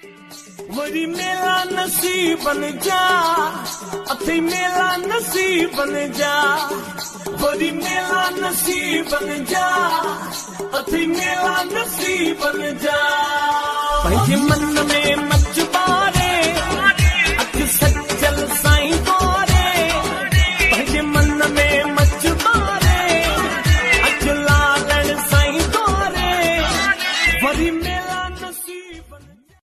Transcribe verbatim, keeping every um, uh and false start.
वरी मेला नसीब बन जा अथई मेला नसीब बन जा वरी मेला नसीब बन जा अथई मेला नसीब बन जा पंहिंजे मन